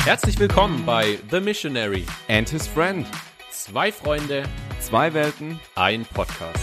Herzlich willkommen bei The Missionary and his friend. Zwei Freunde, zwei Welten, ein Podcast.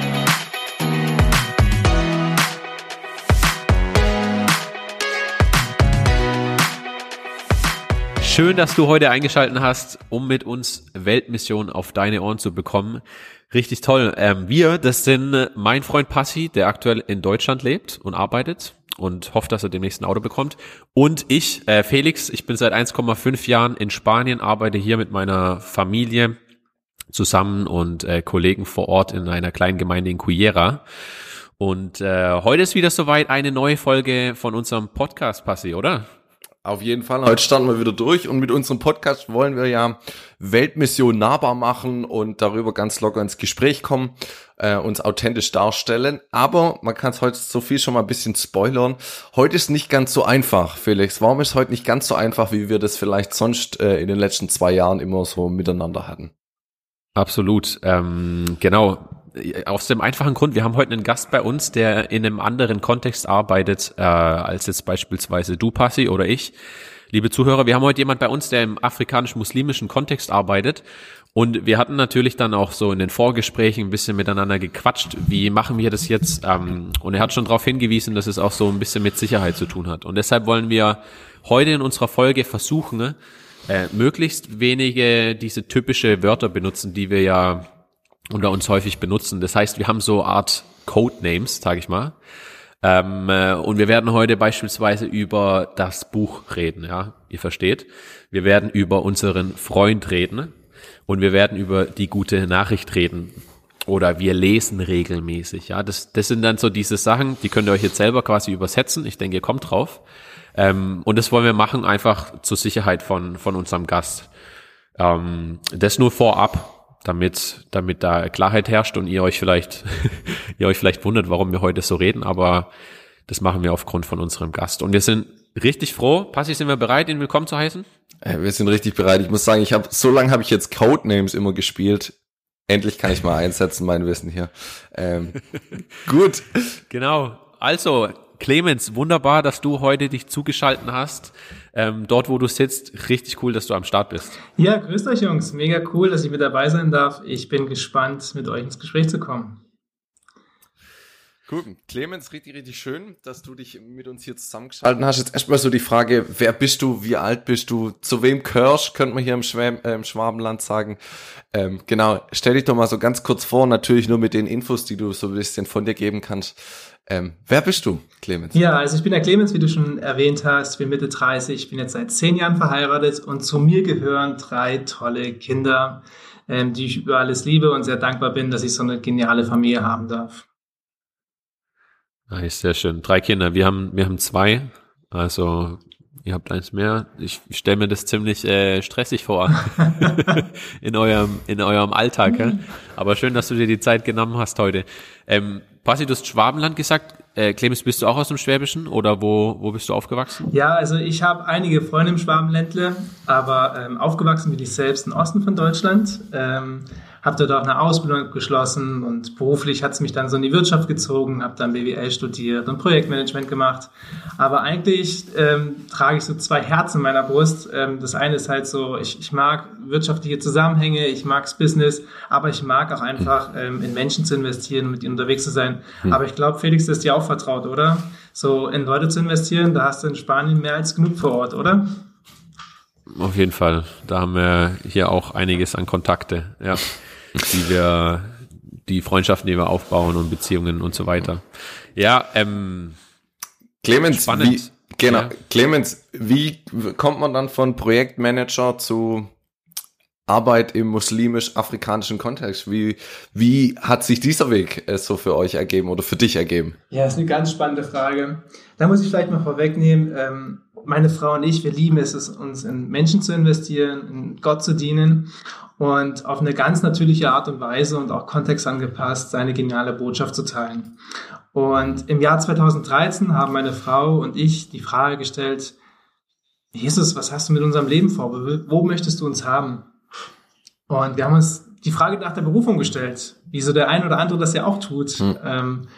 Schön, dass du heute eingeschaltet hast, um mit uns Weltmission auf deine Ohren zu bekommen. Richtig toll. Das sind mein Freund Passi, der aktuell in Deutschland lebt und arbeitet und hofft, dass er demnächst ein Auto bekommt. Und ich, Felix, ich bin seit 1,5 Jahren in Spanien, arbeite hier mit meiner Familie zusammen und Kollegen vor Ort in einer kleinen Gemeinde in Cullera. Und heute ist wieder soweit eine neue Folge von unserem Podcast, Passi, oder? Auf jeden Fall. Heute starten wir wieder durch und mit unserem Podcast wollen wir ja Weltmission nahbar machen und darüber ganz locker ins Gespräch kommen, uns authentisch darstellen. Aber man kann es heute so viel schon mal ein bisschen spoilern. Heute ist nicht ganz so einfach, Felix. Warum ist heute nicht ganz so einfach, wie wir das vielleicht sonst in den letzten 2 Jahren immer so miteinander hatten? Absolut. Genau. Aus dem einfachen Grund, wir haben heute einen Gast bei uns, der in einem anderen Kontext arbeitet, als jetzt beispielsweise du, Passi, oder ich. Liebe Zuhörer, wir haben heute jemand bei uns, der im afrikanisch-muslimischen Kontext arbeitet. Und wir hatten natürlich dann auch so in den Vorgesprächen ein bisschen miteinander gequatscht, wie machen wir das jetzt? Und er hat schon darauf hingewiesen, dass es auch so ein bisschen mit Sicherheit zu tun hat. Und deshalb wollen wir heute in unserer Folge versuchen, möglichst wenige diese typische Wörter benutzen, die wir ja unter uns häufig benutzen. Das heißt, wir haben so Art Codenames, sage ich mal. Und wir werden heute beispielsweise über das Buch reden, ja, ihr versteht. Wir werden über unseren Freund reden und wir werden über die gute Nachricht reden. Oder wir lesen regelmäßig, ja. Das sind dann so diese Sachen, die könnt ihr euch jetzt selber quasi übersetzen. Ich denke, ihr kommt drauf. Und das wollen wir machen, einfach zur Sicherheit von unserem Gast. Das nur vorab, damit da Klarheit herrscht und ihr euch vielleicht wundert, warum wir heute so reden, aber das machen wir aufgrund von unserem Gast. Und wir sind richtig froh. Passi, sind wir bereit, ihn willkommen zu heißen? Wir sind richtig bereit. Ich muss sagen, so lange habe ich jetzt Codenames immer gespielt. Endlich kann ich mal einsetzen, mein Wissen hier. Gut. Genau. Also, Clemens, wunderbar, dass du heute dich zugeschaltet hast. Dort, wo du sitzt, richtig cool, dass du am Start bist. Ja, grüßt euch, Jungs. Mega cool, dass ich mit dabei sein darf. Ich bin gespannt, mit euch ins Gespräch zu kommen. Gut, Clemens, richtig, richtig schön, dass du dich mit uns hier zusammengeschaltet hast. Jetzt erstmal so die Frage, wer bist du, wie alt bist du, zu wem gehörst, könnte man hier im Schwabenland sagen. Genau, stell dich doch mal so ganz kurz vor, natürlich nur mit den Infos, die du so ein bisschen von dir geben kannst. Wer bist du, Clemens? Ja, also ich bin der Clemens, wie du schon erwähnt hast, bin Mitte 30, ich bin jetzt seit 10 Jahren verheiratet und zu mir gehören 3 tolle Kinder, die ich über alles liebe und sehr dankbar bin, dass ich so eine geniale Familie haben darf. Nice, sehr schön. 3 Kinder, wir haben 2, also ihr habt 1 mehr. Ich stelle mir das ziemlich stressig vor in eurem Alltag. Ja? Aber schön, dass du dir die Zeit genommen hast heute. Passi, du hast Schwabenland gesagt. Clemens, bist du auch aus dem Schwäbischen oder wo bist du aufgewachsen? Ja, also ich habe einige Freunde im Schwabenländle, aber aufgewachsen bin ich selbst im Osten von Deutschland. Habe dort auch eine Ausbildung abgeschlossen und beruflich hat es mich dann so in die Wirtschaft gezogen, habe dann BWL studiert und Projektmanagement gemacht. Aber eigentlich trage ich so 2 Herzen in meiner Brust. Das eine ist halt so, ich mag wirtschaftliche Zusammenhänge, ich mag's Business, aber ich mag auch einfach in Menschen zu investieren und mit ihnen unterwegs zu sein. Aber ich glaube, Felix, das ist dir auch vertraut, oder? So in Leute zu investieren, da hast du in Spanien mehr als genug vor Ort, oder? Auf jeden Fall. Da haben wir hier auch einiges an Kontakte, ja, die Freundschaften, die wir aufbauen und Beziehungen und so weiter. Ja, Clemens, spannend. Clemens, wie kommt man dann von Projektmanager zu Arbeit im muslimisch-afrikanischen Kontext? Wie hat sich dieser Weg so für euch ergeben oder für dich ergeben? Ja, das ist eine ganz spannende Frage. Da muss ich vielleicht mal vorwegnehmen, meine Frau und ich, wir lieben es, uns in Menschen zu investieren, in Gott zu dienen und auf eine ganz natürliche Art und Weise und auch kontextangepasst seine geniale Botschaft zu teilen. Und im Jahr 2013 haben meine Frau und ich die Frage gestellt, Jesus, was hast du mit unserem Leben vor? Wo möchtest du uns haben? Und wir haben uns die Frage nach der Berufung gestellt, wie so der ein oder andere das ja auch tut.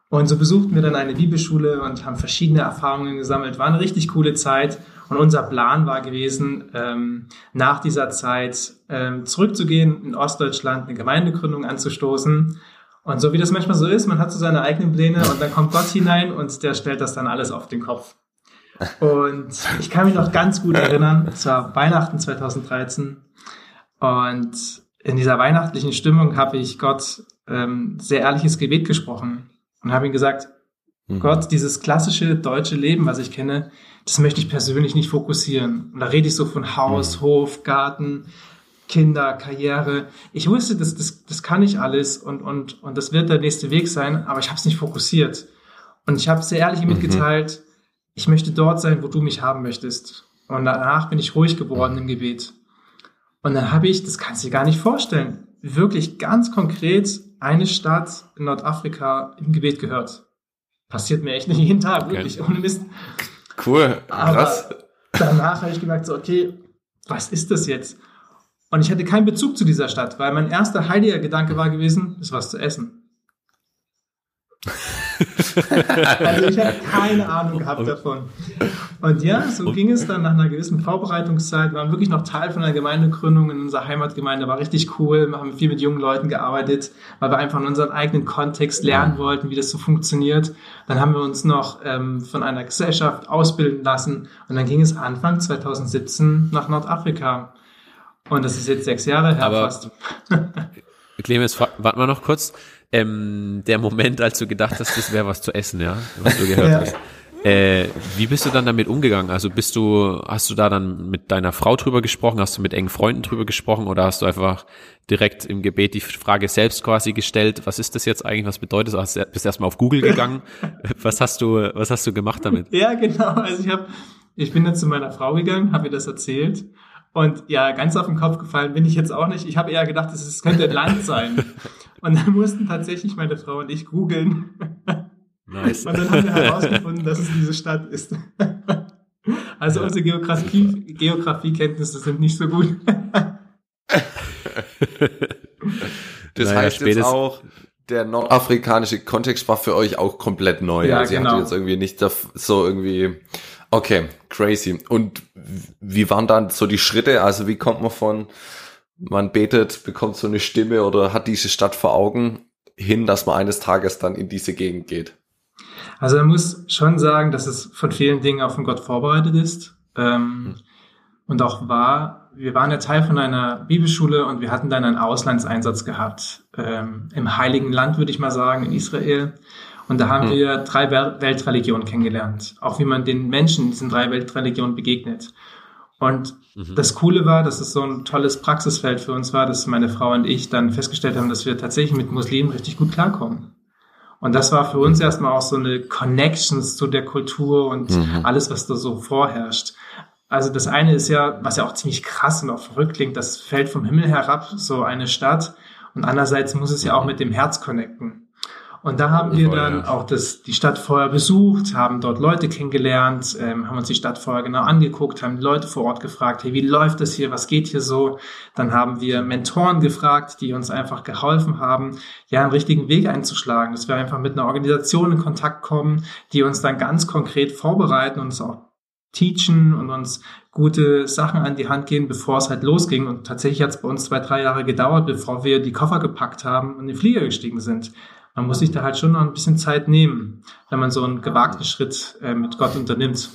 Und so besuchten wir dann eine Bibelschule und haben verschiedene Erfahrungen gesammelt. War eine richtig coole Zeit. Und unser Plan war gewesen, nach dieser Zeit zurückzugehen, in Ostdeutschland eine Gemeindegründung anzustoßen. Und so wie das manchmal so ist, man hat so seine eigenen Pläne und dann kommt Gott hinein und der stellt das dann alles auf den Kopf. Und ich kann mich noch ganz gut erinnern, es war Weihnachten 2013 und in dieser weihnachtlichen Stimmung habe ich Gott sehr ehrliches Gebet gesprochen und habe ihm gesagt, Gott, dieses klassische deutsche Leben, was ich kenne, das möchte ich persönlich nicht fokussieren. Und da rede ich so von Haus, Hof, Garten, Kinder, Karriere. Ich wusste, das kann ich alles und das wird der nächste Weg sein, aber ich habe es nicht fokussiert. Und ich habe sehr ehrlich mitgeteilt, ich möchte dort sein, wo du mich haben möchtest. Und danach bin ich ruhig geworden im Gebet. Und dann habe ich, das kannst du dir gar nicht vorstellen, wirklich ganz konkret eine Stadt in Nordafrika im Gebet gehört. Passiert mir echt nicht jeden Tag, wirklich, ohne Mist. Cool, krass. Aber danach habe ich gemerkt, so, okay, was ist das jetzt? Und ich hatte keinen Bezug zu dieser Stadt, weil mein erster heiliger Gedanke war gewesen, ist was zu essen. Also ich habe keine Ahnung gehabt davon. Und ja, so ging es dann nach einer gewissen Vorbereitungszeit. Wir waren wirklich noch Teil von einer Gemeindegründung in unserer Heimatgemeinde. War richtig cool. Wir haben viel mit jungen Leuten gearbeitet, weil wir einfach in unserem eigenen Kontext lernen wollten, wie das so funktioniert. Dann haben wir uns noch von einer Gesellschaft ausbilden lassen. Und dann ging es Anfang 2017 nach Nordafrika. Und das ist jetzt 6 Jahre her fast. Clemens, warte mal noch kurz. Der Moment, als du gedacht hast, das wäre was zu essen, ja, was du gehört hast. Wie bist du dann damit umgegangen? Also hast du da dann mit deiner Frau drüber gesprochen? Hast du mit engen Freunden drüber gesprochen? Oder hast du einfach direkt im Gebet die Frage selbst quasi gestellt? Was ist das jetzt eigentlich? Was bedeutet das? Bist du erstmal auf Google gegangen? Was hast du gemacht damit? Ja, genau. Also ich bin dann zu meiner Frau gegangen, habe ihr das erzählt. Und ja, ganz auf den Kopf gefallen bin ich jetzt auch nicht. Ich habe eher gedacht, es könnte ein Land sein. Und dann mussten tatsächlich meine Frau und ich googeln. Nice. Und dann haben wir herausgefunden, dass es diese Stadt ist. Also unsere Geografiekenntnisse sind nicht so gut. Das heißt jetzt auch, der nordafrikanische Kontext war für euch auch komplett neu. Ja, also ihr genau. hattet jetzt irgendwie nicht so irgendwie, okay, crazy. Und wie waren dann so die Schritte? Also wie kommt man von, man betet, bekommt so eine Stimme oder hat diese Stadt vor Augen hin, dass man eines Tages dann in diese Gegend geht? Also man muss schon sagen, dass es von vielen Dingen auch von Gott vorbereitet ist. Und auch wir waren ja Teil von einer Bibelschule und wir hatten dann einen Auslandseinsatz gehabt. Im Heiligen Land, würde ich mal sagen, in Israel. Und da haben wir 3 Weltreligionen kennengelernt. Auch wie man den Menschen in diesen 3 Weltreligionen begegnet. Und das Coole war, dass es so ein tolles Praxisfeld für uns war, dass meine Frau und ich dann festgestellt haben, dass wir tatsächlich mit Muslimen richtig gut klarkommen. Und das war für uns erstmal auch so eine Connections zu der Kultur und alles, was da so vorherrscht. Also das eine ist ja, was ja auch ziemlich krass und auch verrückt klingt, das fällt vom Himmel herab, so eine Stadt. Und andererseits muss es ja auch mit dem Herz connecten. Und da haben wir dann auch die Stadt vorher besucht, haben dort Leute kennengelernt, haben uns die Stadt vorher genau angeguckt, haben die Leute vor Ort gefragt, hey, wie läuft das hier, was geht hier so? Dann haben wir Mentoren gefragt, die uns einfach geholfen haben, ja, einen richtigen Weg einzuschlagen, dass wir einfach mit einer Organisation in Kontakt kommen, die uns dann ganz konkret vorbereiten und uns auch teachen und uns gute Sachen an die Hand geben, bevor es halt losging. Und tatsächlich hat es bei uns 2-3 Jahre gedauert, bevor wir die Koffer gepackt haben und in den Flieger gestiegen sind. Man muss sich da halt schon noch ein bisschen Zeit nehmen, wenn man so einen gewagten Schritt mit Gott unternimmt.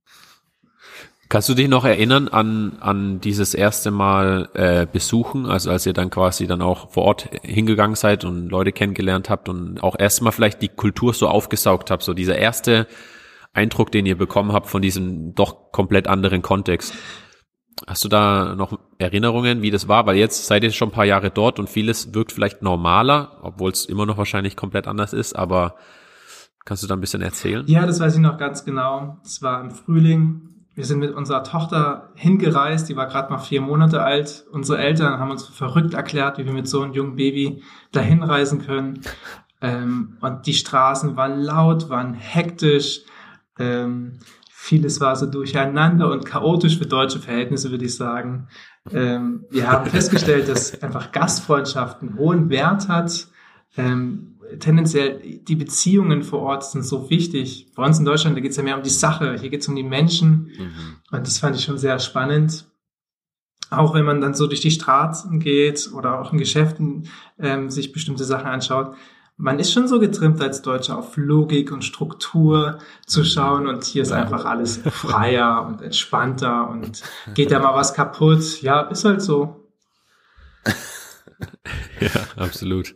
Kannst du dich noch erinnern an dieses erste Mal besuchen, also als ihr dann quasi dann auch vor Ort hingegangen seid und Leute kennengelernt habt und auch erstmal vielleicht die Kultur so aufgesaugt habt, so dieser erste Eindruck, den ihr bekommen habt von diesem doch komplett anderen Kontext? Hast du da noch Erinnerungen, wie das war? Weil jetzt seid ihr schon ein paar Jahre dort und vieles wirkt vielleicht normaler, obwohl es immer noch wahrscheinlich komplett anders ist, aber kannst du da ein bisschen erzählen? Ja, das weiß ich noch ganz genau. Es war im Frühling. Wir sind mit unserer Tochter hingereist, die war gerade mal 4 Monate alt. Unsere Eltern haben uns für verrückt erklärt, wie wir mit so einem jungen Baby dahin reisen können. Und die Straßen waren laut, waren hektisch. Vieles war so durcheinander und chaotisch für deutsche Verhältnisse, würde ich sagen. Wir haben festgestellt, dass einfach Gastfreundschaft einen hohen Wert hat. tendenziell die Beziehungen vor Ort sind so wichtig. Bei uns in Deutschland, da geht es ja mehr um die Sache, hier geht es um die Menschen. Und das fand ich schon sehr spannend. Auch wenn man dann so durch die Straßen geht oder auch in Geschäften sich bestimmte Sachen anschaut, man ist schon so getrimmt als Deutscher auf Logik und Struktur zu schauen und hier ist einfach alles freier und entspannter und geht da mal was kaputt. Ja, ist halt so. Ja, absolut.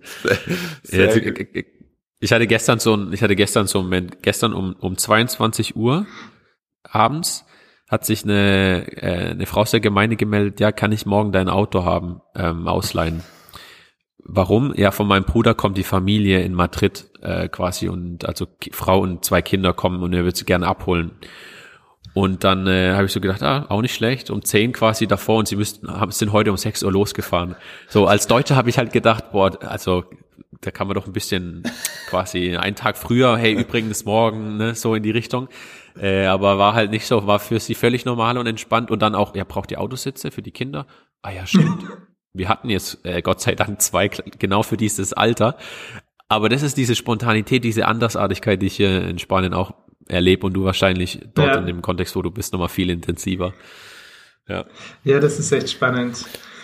Ich hatte gestern so einen Moment, gestern um 22 Uhr abends hat sich eine Frau aus der Gemeinde gemeldet, ja, kann ich morgen dein Auto haben, ausleihen. Warum? Ja, von meinem Bruder kommt die Familie in Madrid quasi und also Frau und 2 Kinder kommen und er wird sie gerne abholen. Und dann habe ich so gedacht, auch nicht schlecht, um 10 quasi davor und sind heute um 6 Uhr losgefahren. So als Deutscher habe ich halt gedacht, boah, also da kann man doch ein bisschen quasi einen Tag früher, hey, übrigens morgen, ne, so in die Richtung. Aber war halt nicht so, war für sie völlig normal und entspannt und dann auch, ja, braucht die Autositze für die Kinder? Ah ja, stimmt. Wir hatten jetzt Gott sei Dank 2 genau für dieses Alter. Aber das ist diese Spontanität, diese Andersartigkeit, die ich hier in Spanien auch erlebe und du wahrscheinlich dort in dem Kontext, wo du bist, nochmal viel intensiver. Ja, das ist echt spannend.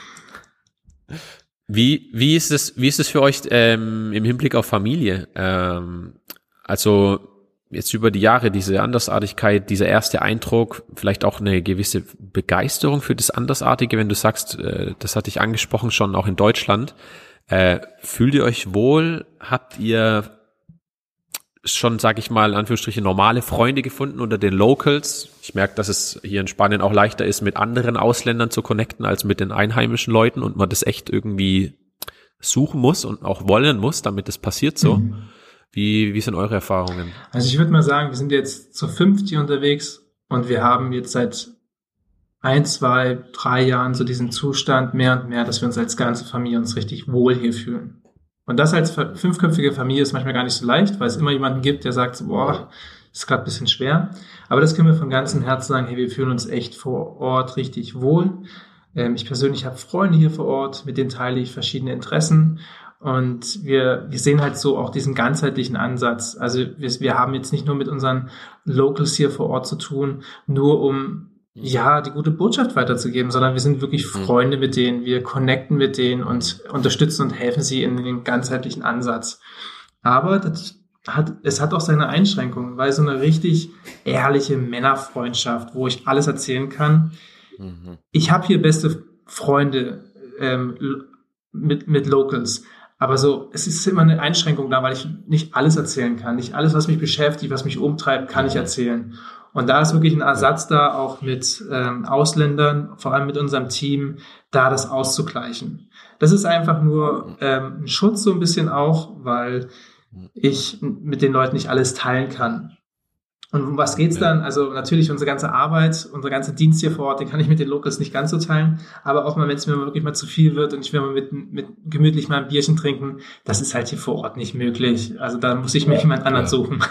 Wie ist es für euch im Hinblick auf Familie? Also jetzt über die Jahre diese Andersartigkeit, dieser erste Eindruck, vielleicht auch eine gewisse Begeisterung für das Andersartige, wenn du sagst, das hatte ich angesprochen schon auch in Deutschland. Fühlt ihr euch wohl? Habt ihr schon, sag ich mal, in Anführungsstrichen normale Freunde gefunden unter den Locals? Ich merke, dass es hier in Spanien auch leichter ist, mit anderen Ausländern zu connecten, als mit den einheimischen Leuten und man das echt irgendwie suchen muss und auch wollen muss, damit es passiert so. Wie sind eure Erfahrungen? Also ich würde mal sagen, wir sind jetzt zu 50 unterwegs und wir haben jetzt seit 1, 2, 3 Jahren so diesen Zustand mehr und mehr, dass wir uns als ganze Familie uns richtig wohl hier fühlen. Und das als 5-köpfige Familie ist manchmal gar nicht so leicht, weil es immer jemanden gibt, der sagt so, boah, ist gerade ein bisschen schwer. Aber das können wir von ganzem Herzen sagen, hey, wir fühlen uns echt vor Ort richtig wohl. Ich persönlich habe Freunde hier vor Ort, mit denen teile ich verschiedene Interessen. Und wir sehen halt so auch diesen ganzheitlichen Ansatz. Also wir haben jetzt nicht nur mit unseren Locals hier vor Ort zu tun, nur um die gute Botschaft weiterzugeben, sondern wir sind wirklich Freunde mit denen, wir connecten mit denen und unterstützen und helfen sie in den ganzheitlichen Ansatz. Aber es hat auch seine Einschränkungen, weil so eine richtig ehrliche Männerfreundschaft, wo ich alles erzählen kann. Ich habe hier beste Freunde mit Locals. Aber so, es ist immer eine Einschränkung da, weil ich nicht alles erzählen kann. Nicht alles, was mich beschäftigt, was mich umtreibt, kann ich erzählen. Und da ist wirklich ein Ersatz da, auch mit Ausländern, vor allem mit unserem Team, da das auszugleichen. Das ist einfach nur ein Schutz so ein bisschen auch, weil ich mit den Leuten nicht alles teilen kann. Und um was geht's dann? Also natürlich unsere ganze Arbeit, unser ganzer Dienst hier vor Ort, den kann ich mit den Locals nicht ganz so teilen. Aber auch mal, wenn es mir wirklich mal zu viel wird und ich will mal mit gemütlich mal ein Bierchen trinken, das ist halt hier vor Ort nicht möglich. Also da muss ich mir jemand anderen suchen.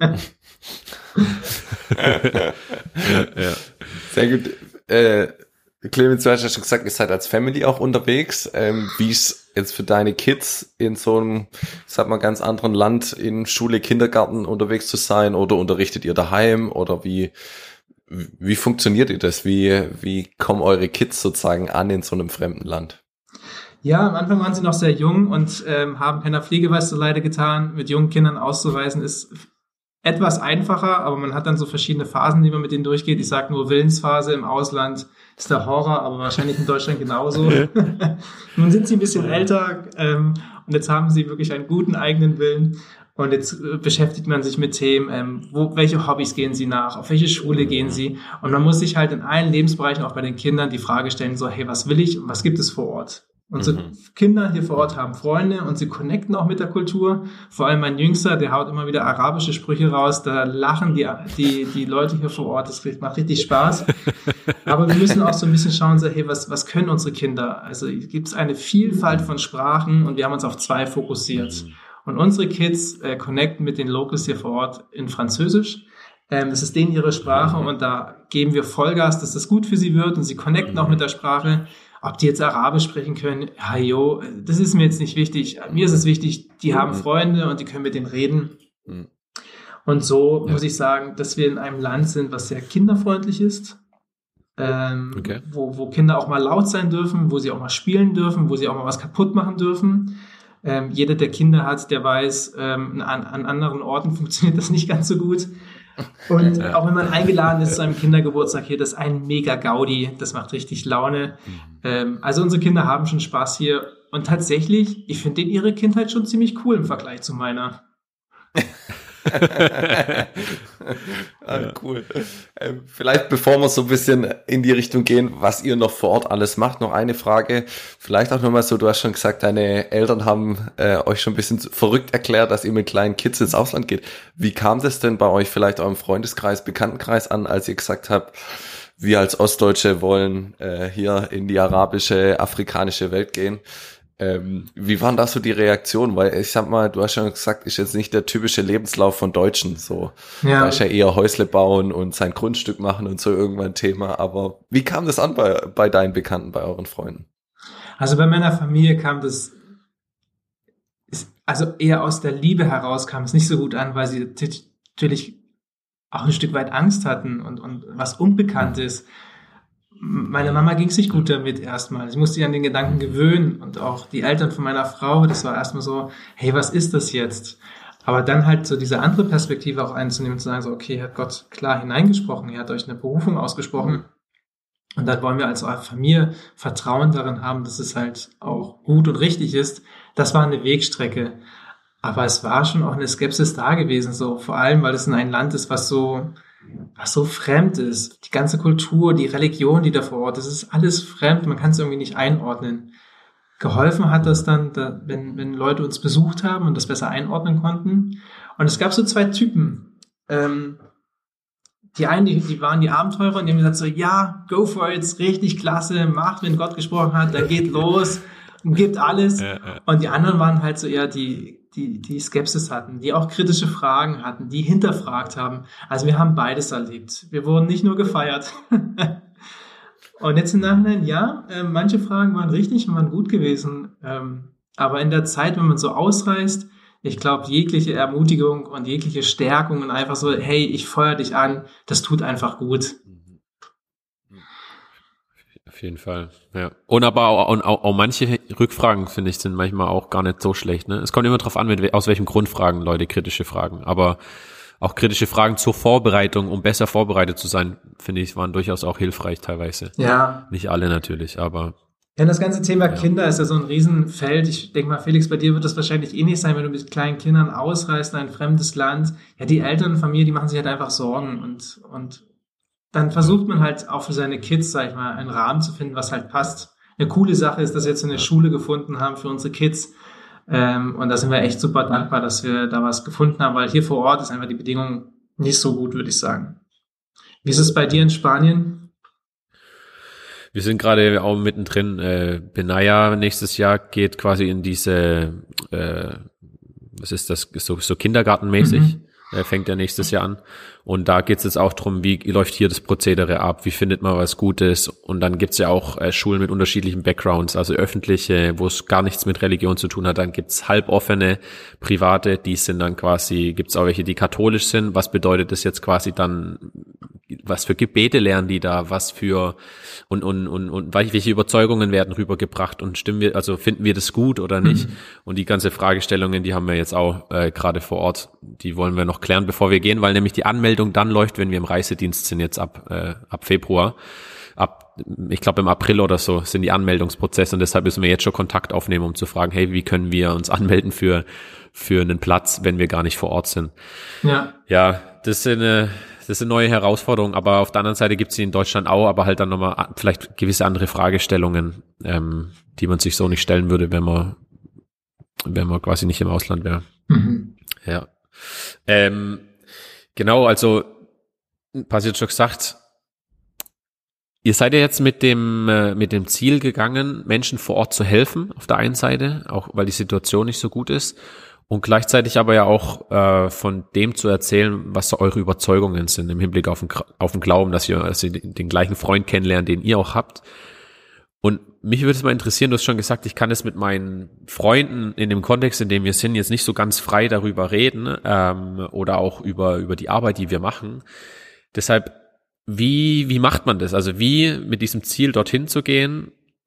Sehr gut. Clemens, du hast ja schon gesagt, ihr seid als Family auch unterwegs. Wie ist jetzt für deine Kids in so einem, sag mal, ganz anderen Land in Schule, Kindergarten unterwegs zu sein, oder unterrichtet ihr daheim, oder wie funktioniert ihr das? Wie kommen eure Kids sozusagen an in so einem fremden Land? Ja, am Anfang waren sie noch sehr jung und haben keiner Pflegeweise so leider getan. Mit jungen Kindern auszuweisen ist etwas einfacher, aber man hat dann so verschiedene Phasen, die man mit denen durchgeht. Ich sage nur Willensphase im Ausland ist der Horror, aber wahrscheinlich in Deutschland genauso. Nun sind sie ein bisschen älter und jetzt haben sie wirklich einen guten eigenen Willen. Und jetzt beschäftigt man sich mit Themen, welche Hobbys gehen sie nach, auf welche Schule gehen sie. Und man muss sich halt in allen Lebensbereichen, auch bei den Kindern, die Frage stellen, so, hey, was will ich und was gibt es vor Ort? Unsere Kinder hier vor Ort haben Freunde und sie connecten auch mit der Kultur. Vor allem mein Jüngster, der haut immer wieder arabische Sprüche raus. Da lachen die Leute hier vor Ort. Das macht richtig Spaß. Aber wir müssen auch so ein bisschen schauen, so, hey, was können unsere Kinder? Also gibt es eine Vielfalt von Sprachen und wir haben uns auf 2 fokussiert. Und unsere Kids connecten mit den Locals hier vor Ort in Französisch. Das ist denen ihre Sprache und da geben wir Vollgas, dass das gut für sie wird und sie connecten auch mit der Sprache. Ob die jetzt Arabisch sprechen können, ja, jo, das ist mir jetzt nicht wichtig. Mir ist es wichtig, die haben Freunde und die können mit denen reden. Und so muss ich sagen, dass wir in einem Land sind, was sehr kinderfreundlich ist, wo Kinder auch mal laut sein dürfen, wo sie auch mal spielen dürfen, wo sie auch mal was kaputt machen dürfen. Jeder, der Kinder hat, der weiß, an anderen Orten funktioniert das nicht ganz so gut. Und auch wenn man eingeladen ist zu einem Kindergeburtstag hier, das ist ein mega Gaudi, das macht richtig Laune. Also unsere Kinder haben schon Spaß hier. Und tatsächlich, ich finde ihre Kindheit schon ziemlich cool im Vergleich zu meiner. Cool. Vielleicht bevor wir so ein bisschen in die Richtung gehen, was ihr noch vor Ort alles macht, noch eine Frage. Vielleicht auch nochmal so, du hast schon gesagt, deine Eltern haben euch schon ein bisschen verrückt erklärt, dass ihr mit kleinen Kids ins Ausland geht. Wie kam das denn bei euch vielleicht auch im Freundeskreis, Bekanntenkreis an, als ihr gesagt habt, wir als Ostdeutsche wollen hier in die arabische, afrikanische Welt gehen? Wie waren da so die Reaktionen? Weil ich sag mal, du hast schon gesagt, ist jetzt nicht der typische Lebenslauf von Deutschen so. Ja. Da ist ja eher Häusle bauen und sein Grundstück machen und so irgendwann Thema. Aber wie kam das an bei deinen Bekannten, bei euren Freunden? Also bei meiner Familie kam das, also eher aus der Liebe heraus kam es nicht so gut an, weil sie natürlich auch ein Stück weit Angst hatten und was Unbekanntes. Meiner Mama ging es nicht gut damit erstmal. Sie musste sich an den Gedanken gewöhnen und auch die Eltern von meiner Frau, das war erstmal so, hey, was ist das jetzt? Aber dann halt so diese andere Perspektive auch einzunehmen und zu sagen, so, okay, hat Gott klar hineingesprochen, er hat euch eine Berufung ausgesprochen und dann wollen wir als Familie Vertrauen darin haben, dass es halt auch gut und richtig ist. Das war eine Wegstrecke. Aber es war schon auch eine Skepsis da gewesen, so vor allem, weil es in ein Land ist, was so fremd ist. Die ganze Kultur, die Religion, die da vor Ort ist, ist alles fremd. Man kann es irgendwie nicht einordnen. Geholfen hat das dann, wenn Leute uns besucht haben und das besser einordnen konnten. Und es gab so zwei Typen. Die einen, die waren die Abenteurer und die haben gesagt so, ja, go for it, richtig klasse, macht, wenn Gott gesprochen hat, dann geht los und gibt alles. Und die anderen waren halt so eher die Skepsis hatten, die auch kritische Fragen hatten, die hinterfragt haben. Also wir haben beides erlebt. Wir wurden nicht nur gefeiert. Und jetzt im Nachhinein, ja, manche Fragen waren richtig und waren gut gewesen. Aber in der Zeit, wenn man so ausreist, ich glaube, jegliche Ermutigung und jegliche Stärkung und einfach so, hey, ich feuer dich an, das tut einfach gut. Auf jeden Fall, ja. Und aber auch manche Rückfragen, finde ich, sind manchmal auch gar nicht so schlecht. Ne? Es kommt immer drauf an, aus welchem Grund fragen Leute kritische Fragen. Aber auch kritische Fragen zur Vorbereitung, um besser vorbereitet zu sein, finde ich, waren durchaus auch hilfreich teilweise. Ja. Nicht alle natürlich, aber... Ja, das ganze Thema Kinder ist ja so ein Riesenfeld. Ich denke mal, Felix, bei dir wird das wahrscheinlich eh nicht sein, wenn du mit kleinen Kindern ausreist in ein fremdes Land. Ja, die Eltern und Familie, die machen sich halt einfach Sorgen und dann versucht man halt auch für seine Kids, sag ich mal, einen Rahmen zu finden, was halt passt. Eine coole Sache ist, dass wir jetzt eine Schule gefunden haben für unsere Kids. Und da sind wir echt super dankbar, dass wir da was gefunden haben, weil hier vor Ort ist einfach die Bedingung nicht so gut, würde ich sagen. Wie ist es bei dir in Spanien? Wir sind gerade auch mittendrin. Benaya nächstes Jahr geht quasi in diese, was ist das, so kindergartenmäßig. Fängt ja nächstes Jahr an. Und da geht es jetzt auch drum, wie läuft hier das Prozedere ab, wie findet man was Gutes. Und dann gibt's ja auch Schulen mit unterschiedlichen Backgrounds, also öffentliche, wo es gar nichts mit Religion zu tun hat. Dann gibt's halboffene, private, die sind dann quasi, gibt's auch welche, die katholisch sind. Was bedeutet das jetzt quasi dann, was für Gebete lernen die da, was für und welche Überzeugungen werden rübergebracht und finden wir das gut oder nicht? Und die ganze Fragestellungen, die haben wir jetzt auch gerade vor Ort, die wollen wir noch klären, bevor wir gehen, weil nämlich die Anmeldung dann läuft, wenn wir im Reisedienst sind jetzt ab Februar. Ich glaube im April oder so sind die Anmeldungsprozesse und deshalb müssen wir jetzt schon Kontakt aufnehmen, um zu fragen, hey, wie können wir uns anmelden für einen Platz, wenn wir gar nicht vor Ort sind? Ja, das sind neue Herausforderungen, aber auf der anderen Seite gibt es sie in Deutschland auch, aber halt dann nochmal vielleicht gewisse andere Fragestellungen, die man sich so nicht stellen würde, wenn man quasi nicht im Ausland wäre. Ja. Genau, also Pasi hat schon gesagt, ihr seid ja jetzt mit dem Ziel gegangen, Menschen vor Ort zu helfen, auf der einen Seite, auch weil die Situation nicht so gut ist, und gleichzeitig aber ja auch von dem zu erzählen, was eure Überzeugungen sind im Hinblick auf den Glauben, dass ihr den gleichen Freund kennenlernt, den ihr auch habt. Und mich würde es mal interessieren, du hast schon gesagt, ich kann es mit meinen Freunden in dem Kontext, in dem wir sind, jetzt nicht so ganz frei darüber reden oder auch über die Arbeit, die wir machen. Deshalb, wie macht man das? Also wie mit diesem Ziel dorthin zu gehen?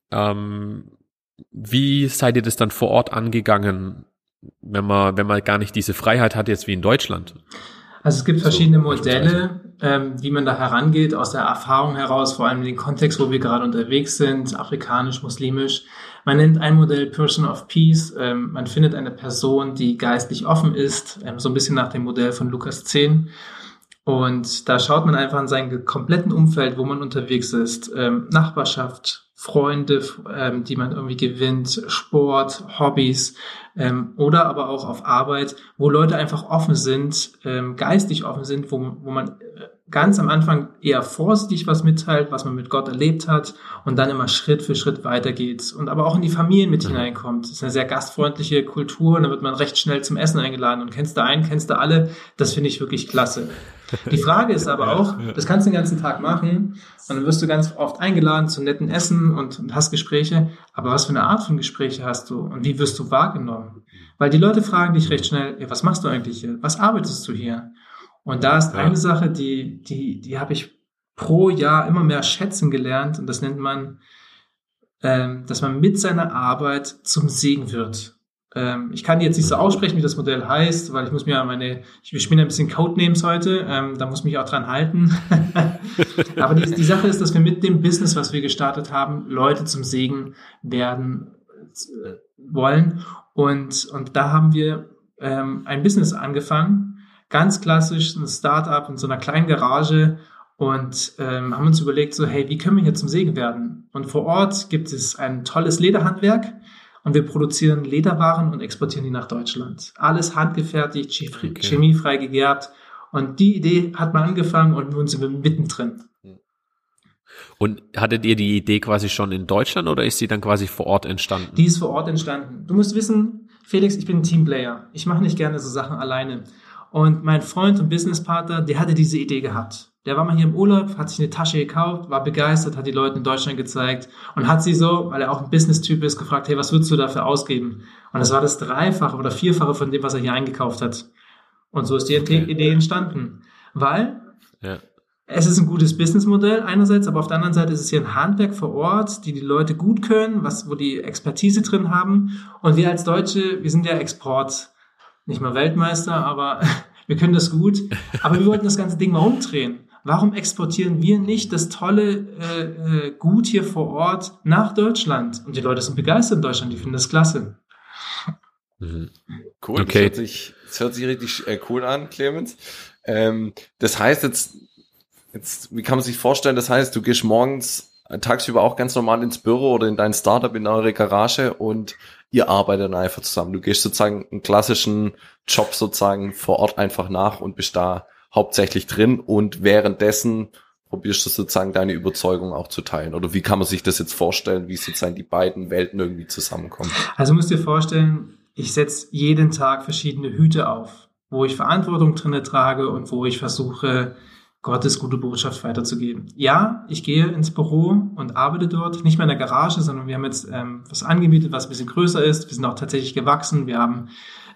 Wie seid ihr das dann vor Ort angegangen, wenn man gar nicht diese Freiheit hat jetzt wie in Deutschland? Also es gibt verschiedene Modelle, wie man da herangeht, aus der Erfahrung heraus, vor allem in dem Kontext, wo wir gerade unterwegs sind, afrikanisch, muslimisch. Man nennt ein Modell Person of Peace. Man findet eine Person, die geistlich offen ist, so ein bisschen nach dem Modell von Lukas 10. Und da schaut man einfach an seinem kompletten Umfeld, wo man unterwegs ist. Nachbarschaft, Freunde, die man irgendwie gewinnt, Sport, Hobbys, oder aber auch auf Arbeit, wo Leute einfach offen sind, geistig offen sind, wo man ganz am Anfang eher vorsichtig was mitteilt, was man mit Gott erlebt hat und dann immer Schritt für Schritt weitergeht und aber auch in die Familien mit hineinkommt. Das ist eine sehr gastfreundliche Kultur und da wird man recht schnell zum Essen eingeladen und kennst du einen, kennst du alle. Das finde ich wirklich klasse. Die Frage ist aber auch, das kannst du den ganzen Tag machen und dann wirst du ganz oft eingeladen zu netten Essen und hast Gespräche, aber was für eine Art von Gespräche hast du und wie wirst du wahrgenommen? Weil die Leute fragen dich recht schnell, ja, was machst du eigentlich hier? Was arbeitest du hier? Und da ist eine Sache, die habe ich pro Jahr immer mehr schätzen gelernt und das nennt man, dass man mit seiner Arbeit zum Segen wird. Ich kann jetzt nicht so aussprechen, wie das Modell heißt, weil ich spiele ein bisschen Codenames heute, da muss ich mich auch dran halten. Aber die Sache ist, dass wir mit dem Business, was wir gestartet haben, Leute zum Segen werden wollen. Und da haben wir ein Business angefangen, ganz klassisch, ein Startup in so einer kleinen Garage und haben uns überlegt, so hey, wie können wir hier zum Segen werden? Und vor Ort gibt es ein tolles Lederhandwerk. Und wir produzieren Lederwaren und exportieren die nach Deutschland. Alles handgefertigt, chemiefrei gegerbt. Und die Idee hat man angefangen und nun sind wir mittendrin. Und hattet ihr die Idee quasi schon in Deutschland oder ist sie dann quasi vor Ort entstanden? Die ist vor Ort entstanden. Du musst wissen, Felix, ich bin ein Teamplayer. Ich mache nicht gerne so Sachen alleine. Und mein Freund und Businesspartner, der hatte diese Idee gehabt. Der war mal hier im Urlaub, hat sich eine Tasche gekauft, war begeistert, hat die Leute in Deutschland gezeigt und hat sie so, weil er auch ein Business-Typ ist, gefragt, hey, was würdest du dafür ausgeben? Und das war das Dreifache oder Vierfache von dem, was er hier eingekauft hat. Und so ist die Idee entstanden. Weil es ist ein gutes Businessmodell einerseits, aber auf der anderen Seite ist es hier ein Handwerk vor Ort, die Leute gut können, wo die Expertise drin haben. Und wir als Deutsche, wir sind ja Export, nicht mal Weltmeister, aber wir können das gut. Aber wir wollten das ganze Ding mal umdrehen. Warum exportieren wir nicht das tolle Gut hier vor Ort nach Deutschland? Und die Leute sind begeistert in Deutschland, die finden das klasse. Cool, okay. Das hört sich richtig cool an, Clemens. Das heißt jetzt, wie kann man sich vorstellen, das heißt, du gehst morgens tagsüber auch ganz normal ins Büro oder in dein Startup, in eure Garage und ihr arbeitet dann einfach zusammen. Du gehst sozusagen einen klassischen Job sozusagen vor Ort einfach nach und bist da hauptsächlich drin und währenddessen probierst du sozusagen deine Überzeugung auch zu teilen. Oder wie kann man sich das jetzt vorstellen, wie sozusagen die beiden Welten irgendwie zusammenkommen? Also musst dir vorstellen, ich setze jeden Tag verschiedene Hüte auf, wo ich Verantwortung drinne trage und wo ich versuche, Gottes gute Botschaft weiterzugeben. Ja, ich gehe ins Büro und arbeite dort, nicht mehr in der Garage, sondern wir haben jetzt was angemietet, was ein bisschen größer ist. Wir sind auch tatsächlich gewachsen. Wir haben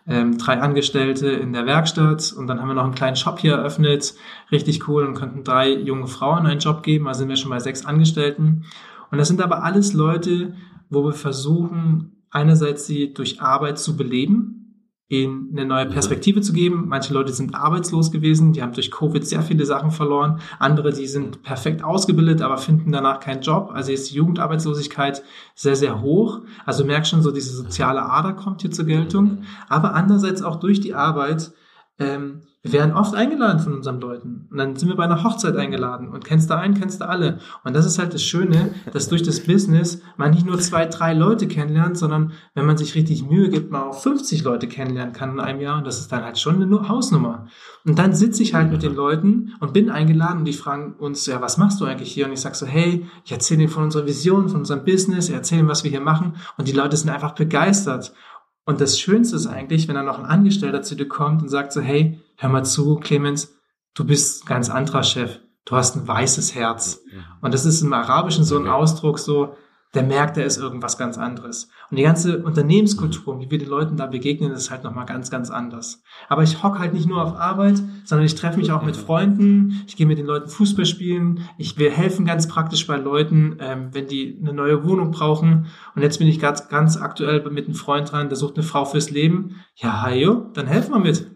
3 Angestellte in der Werkstatt und dann haben wir noch einen kleinen Shop hier eröffnet. Richtig cool und konnten 3 junge Frauen einen Job geben. Also sind wir schon bei 6 Angestellten. Und das sind aber alles Leute, wo wir versuchen, einerseits sie durch Arbeit zu beleben, ihnen eine neue Perspektive zu geben. Manche Leute sind arbeitslos gewesen, die haben durch Covid sehr viele Sachen verloren. Andere, die sind perfekt ausgebildet, aber finden danach keinen Job. Also ist die Jugendarbeitslosigkeit sehr, sehr hoch. Also du merkst schon, so diese soziale Ader kommt hier zur Geltung. Aber andererseits auch durch die Arbeit, wir werden oft eingeladen von unseren Leuten. Und dann sind wir bei einer Hochzeit eingeladen. Und kennst du einen, kennst du alle. Und das ist halt das Schöne, dass durch das Business man nicht nur 2, 3 Leute kennenlernt, sondern wenn man sich richtig Mühe gibt, man auch 50 Leute kennenlernen kann in einem Jahr. Und das ist dann halt schon eine Hausnummer. Und dann sitze ich halt mit den Leuten und bin eingeladen und die fragen uns, ja, was machst du eigentlich hier? Und ich sag so, hey, ich erzähle ihnen von unserer Vision, von unserem Business, ich erzähle ihnen, was wir hier machen. Und die Leute sind einfach begeistert. Und das Schönste ist eigentlich, wenn dann noch ein Angestellter zu dir kommt und sagt so, hey, hör mal zu, Clemens, du bist ein ganz anderer Chef. Du hast ein weißes Herz. Und das ist im Arabischen so ein Ausdruck so, der merkt, da ist irgendwas ganz anderes. Und die ganze Unternehmenskultur, wie wir den Leuten da begegnen, ist halt nochmal ganz, ganz anders. Aber ich hocke halt nicht nur auf Arbeit, sondern ich treffe mich auch mit Freunden, ich gehe mit den Leuten Fußball spielen, wir helfen ganz praktisch bei Leuten, wenn die eine neue Wohnung brauchen. Und jetzt bin ich ganz aktuell mit einem Freund dran, der sucht eine Frau fürs Leben. Ja, hajo, dann helfen wir mit.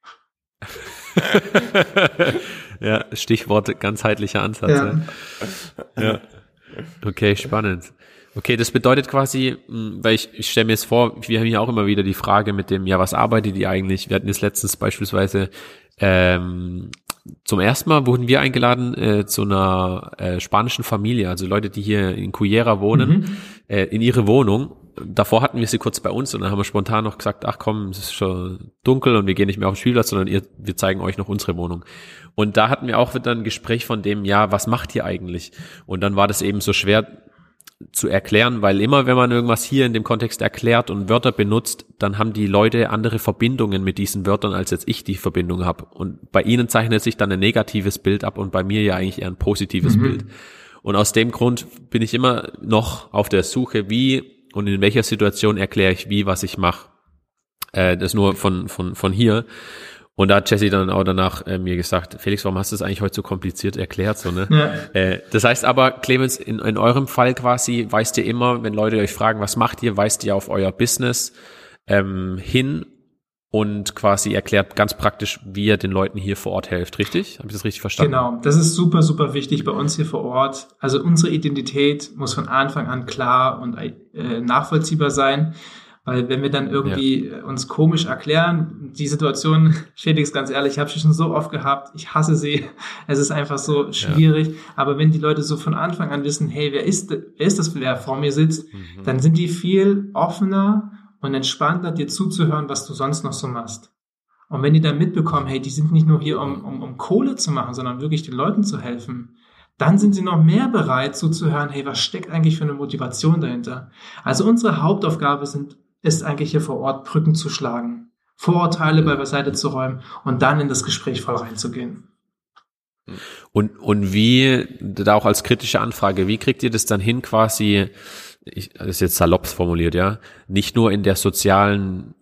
Ja, Stichwort ganzheitlicher Ansatz. Ja. Okay, spannend. Okay, das bedeutet quasi, weil ich stelle mir jetzt vor, wir haben ja auch immer wieder die Frage mit dem, ja, was arbeitet ihr eigentlich? Wir hatten jetzt letztens beispielsweise zum ersten Mal wurden wir eingeladen zu einer spanischen Familie, also Leute, die hier in Cullera wohnen, in ihre Wohnung. Davor hatten wir sie kurz bei uns und dann haben wir spontan noch gesagt, ach komm, es ist schon dunkel und wir gehen nicht mehr auf den Spielplatz, sondern wir zeigen euch noch unsere Wohnung. Und da hatten wir auch wieder ein Gespräch von dem, ja, was macht ihr eigentlich? Und dann war das eben so schwer zu erklären, weil immer, wenn man irgendwas hier in dem Kontext erklärt und Wörter benutzt, dann haben die Leute andere Verbindungen mit diesen Wörtern, als jetzt ich die Verbindung habe. Und bei ihnen zeichnet sich dann ein negatives Bild ab und bei mir ja eigentlich eher ein positives Bild. Und aus dem Grund bin ich immer noch auf der Suche, wie und in welcher Situation erkläre ich wie, was ich mache. Das nur von hier. Und da hat Jesse dann auch danach mir gesagt, Felix, warum hast du das eigentlich heute so kompliziert erklärt? So, ne? Ja. Das heißt aber, Clemens, in eurem Fall quasi weist ihr immer, wenn Leute euch fragen, was macht ihr, weist ihr auf euer Business hin und quasi erklärt ganz praktisch, wie ihr den Leuten hier vor Ort helft, richtig? Habe ich das richtig verstanden? Genau, das ist super, super wichtig bei uns hier vor Ort. Also unsere Identität muss von Anfang an klar und nachvollziehbar sein. Weil wenn wir dann irgendwie uns komisch erklären, die Situation, Felix, ganz ehrlich, ich habe sie schon so oft gehabt, ich hasse sie, es ist einfach so schwierig. Ja. Aber wenn die Leute so von Anfang an wissen, hey, wer ist das, wer vor mir sitzt, dann sind die viel offener und entspannter, dir zuzuhören, was du sonst noch so machst. Und wenn die dann mitbekommen, hey, die sind nicht nur hier, um Kohle zu machen, sondern wirklich den Leuten zu helfen, dann sind sie noch mehr bereit zuzuhören, hey, was steckt eigentlich für eine Motivation dahinter? Also unsere Hauptaufgabe ist eigentlich hier vor Ort Brücken zu schlagen, Vorurteile beiseite zu räumen und dann in das Gespräch voll reinzugehen. Und wie, da auch als kritische Anfrage, wie kriegt ihr das dann hin quasi, das ist jetzt salopp formuliert, ja, nicht nur in der sozialen